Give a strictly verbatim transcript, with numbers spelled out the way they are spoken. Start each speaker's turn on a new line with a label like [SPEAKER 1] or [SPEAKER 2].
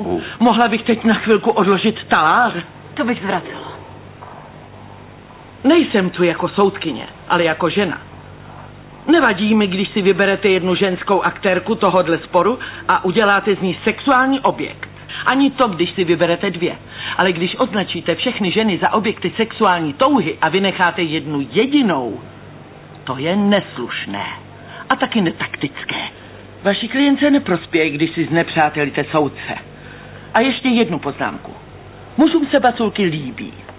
[SPEAKER 1] Uh. Mohla bych teď na chvilku odložit talár?
[SPEAKER 2] To bych zvracela.
[SPEAKER 1] Nejsem tu jako soudkyně, ale jako žena. Nevadí mi, když si vyberete jednu ženskou aktérku tohodle sporu a uděláte z ní sexuální objekt. Ani to, když si vyberete dvě. Ale když označíte všechny ženy za objekty sexuální touhy a vynecháte jednu jedinou, to je neslušné. A taky netaktické. Vaší klientce neprospěje, když si znepřátelíte soudce. A ještě jednu poznámku. Mužům se baculky líbí.